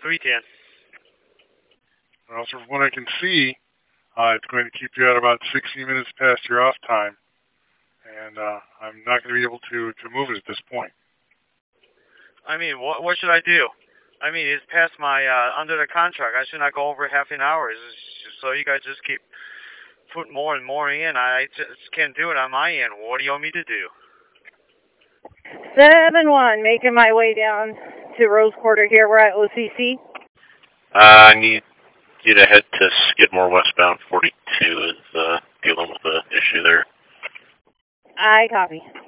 310. Well, so from what I can see, it's going to keep you at about 60 minutes past your off time, and I'm not going to be able to move it at this point. I mean, what should I do? I mean, it's past my under the contract. I should not go over half an hour. So you guys just keep putting more and more in. I just can't do it on my end. What do you want me to do? 7-1, making my way down to Rose Quarter here. We're at OCC. I need you to head to Skidmore westbound 42 is dealing with the issue there. I copy.